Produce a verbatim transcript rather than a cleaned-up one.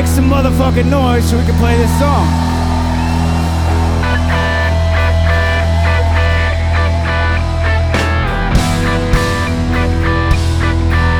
make some motherfucking noise so we can play this song.